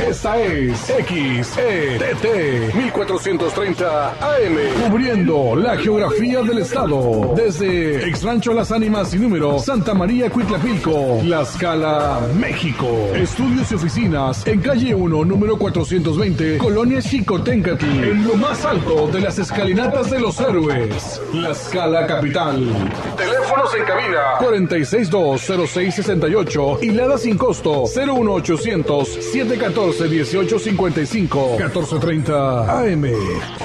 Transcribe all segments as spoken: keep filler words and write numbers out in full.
Esta es X E T T mil cuatrocientos treinta A M, cubriendo la geografía del estado, desde Ex Rancho Las Ánimas sin número, Santa María Cuitlapilco, Tlaxcala, México. Estudios y oficinas en calle uno, número cuatrocientos veinte, Colonia Xicoténcatl, en lo más alto de las escalinatas de los héroes, Tlaxcala capital. Teléfonos en cabina cuarenta y seis dos cero seis sesenta y ocho y Lada sin costo cero uno ochocientos siete catorce dieciocho cincuenta y cinco catorce treinta A M.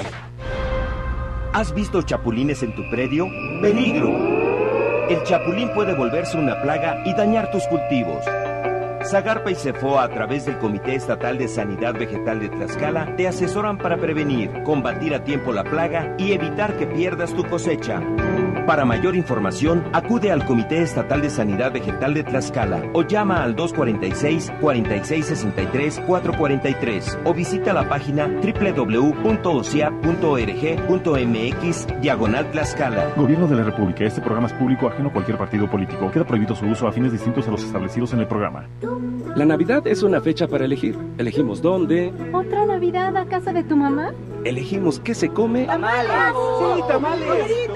¿Has visto chapulines en tu predio? ¡Peligro! El chapulín puede volverse una plaga y dañar tus cultivos. Zagarpa y Cefoa, a través del Comité Estatal de Sanidad Vegetal de Tlaxcala, te asesoran para prevenir, combatir a tiempo la plaga y evitar que pierdas tu cosecha. Para mayor información, acude al Comité Estatal de Sanidad Vegetal de Tlaxcala o llama al dos cuarenta y seis, cuarenta y seis sesenta y tres, cuatrocientos cuarenta y tres o visita la página doble u doble u doble u punto o c i a punto org punto m x diagonal Tlaxcala. Gobierno de la República. Este programa es público ajeno a cualquier partido político. Queda prohibido su uso a fines distintos a los establecidos en el programa. La Navidad es una fecha para elegir. Elegimos dónde. ¿Otra Navidad a casa de tu mamá? Elegimos qué se come. ¡Tamales! ¡Sí, tamales!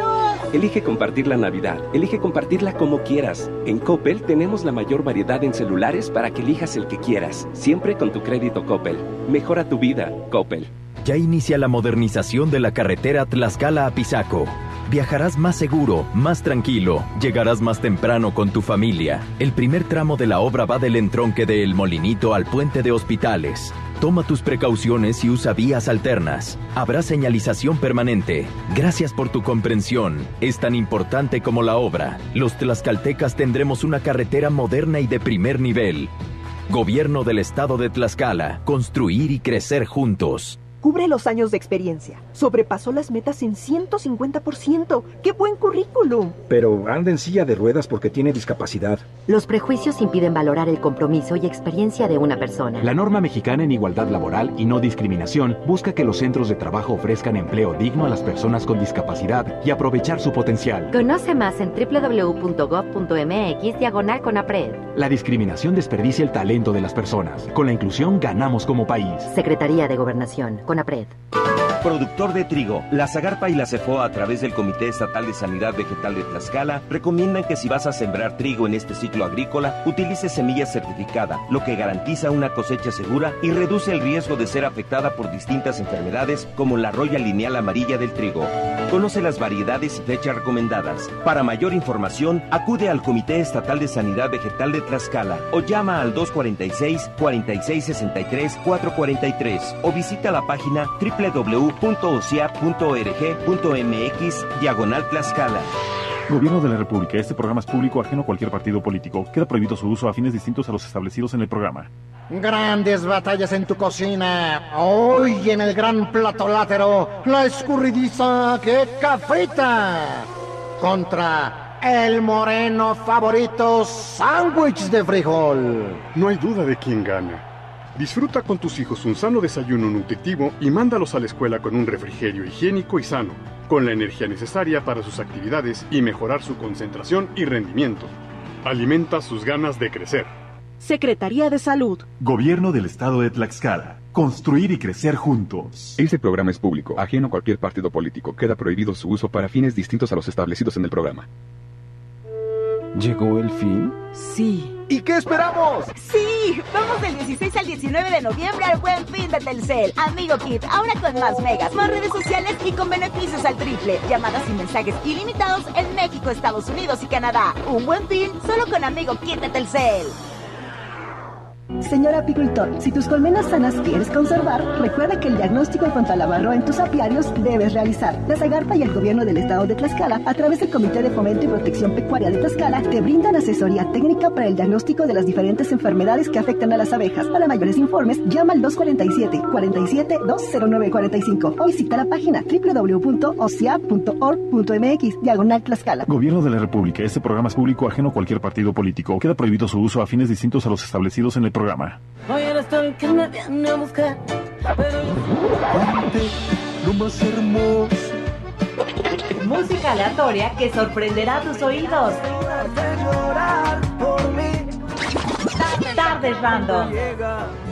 Elige compartir la Navidad. Elige compartirla como quieras. En Coppel tenemos la mayor variedad en celulares para que elijas el que quieras. Siempre con tu crédito Coppel. Mejora tu vida, Coppel. Ya inicia la modernización de la carretera Tlaxcala a Pisaco. Viajarás más seguro, más tranquilo, llegarás más temprano con tu familia. El primer tramo de la obra va del entronque de El Molinito al puente de Hospitales. Toma tus precauciones y usa vías alternas. Habrá señalización permanente. Gracias por tu comprensión. Es tan importante como la obra. Los tlaxcaltecas tendremos una carretera moderna y de primer nivel. Gobierno del Estado de Tlaxcala. Construir y crecer juntos. Cubre los años de experiencia. Sobrepasó las metas en ciento cincuenta por ciento. ¡Qué buen currículum! Pero anda en silla de ruedas porque tiene discapacidad. Los prejuicios impiden valorar el compromiso y experiencia de una persona. La norma mexicana en igualdad laboral y no discriminación busca que los centros de trabajo ofrezcan empleo digno a las personas con discapacidad y aprovechar su potencial. Conoce más en doble u doble u doble u punto gov punto m x diagonal Conapred. La discriminación desperdicia el talento de las personas. Con la inclusión ganamos como país. Secretaría de Gobernación. Conapred. Productor de trigo, la Zagarpa y la Cefoa, a través del Comité Estatal de Sanidad Vegetal de Tlaxcala, recomiendan que si vas a sembrar trigo en este ciclo agrícola, utilices semilla certificada, lo que garantiza una cosecha segura y reduce el riesgo de ser afectada por distintas enfermedades como la roya lineal amarilla del trigo. Conoce las variedades y fechas recomendadas. Para mayor información, acude al Comité Estatal de Sanidad Vegetal de Tlaxcala o llama al dos cuarenta y seis, cuarenta y seis sesenta y tres, cuatrocientos cuarenta y tres o visita la página doble u doble u doble u punto o c i a punto org punto m x diagonal Tlaxcala. Gobierno de la República. Este programa es público ajeno a cualquier partido político. Queda prohibido su uso a fines distintos a los establecidos en el programa. Grandes batallas en tu cocina. Hoy en el gran plato látero, la escurridiza queca frita contra el moreno favorito sándwich de frijol. No hay duda de quién gana. Disfruta con tus hijos un sano desayuno nutritivo y mándalos a la escuela con un refrigerio higiénico y sano, con la energía necesaria para sus actividades y mejorar su concentración y rendimiento. Alimenta sus ganas de crecer. Secretaría de Salud. Gobierno del Estado de Tlaxcala. Construir y crecer juntos. Este programa es público, ajeno a cualquier partido político. Queda prohibido su uso para fines distintos a los establecidos en el programa. ¿Llegó el fin? Sí. ¿Y qué esperamos? ¡Sí! Vamos del dieciséis al diecinueve de noviembre al Buen Fin de Telcel. Amigo Kit, ahora con más megas, más redes sociales y con beneficios al triple. Llamadas y mensajes ilimitados en México, Estados Unidos y Canadá. Un buen fin solo con Amigo Kit de Telcel. Señor apicultor, si tus colmenas sanas quieres conservar, recuerda que el diagnóstico en cuanto a la barroa en tus apiarios debes realizar. La Zagarpa y el Gobierno del Estado de Tlaxcala, a través del Comité de Fomento y Protección Pecuaria de Tlaxcala, te brindan asesoría técnica para el diagnóstico de las diferentes enfermedades que afectan a las abejas. Para mayores informes, llama al dos cuarenta y siete, cuarenta y siete, dos cero nueve cuarenta y cinco o visita la página doble u doble u doble u punto o c i a punto org punto m x diagonal Tlaxcala. Gobierno de la República. Este programa es público ajeno a cualquier partido político. Queda prohibido su uso a fines distintos a los establecidos en el programa. Hoy eres tú el que me viene a buscar, pero lo más hermoso. Música aleatoria que sorprenderá tus oídos. Tardes Random.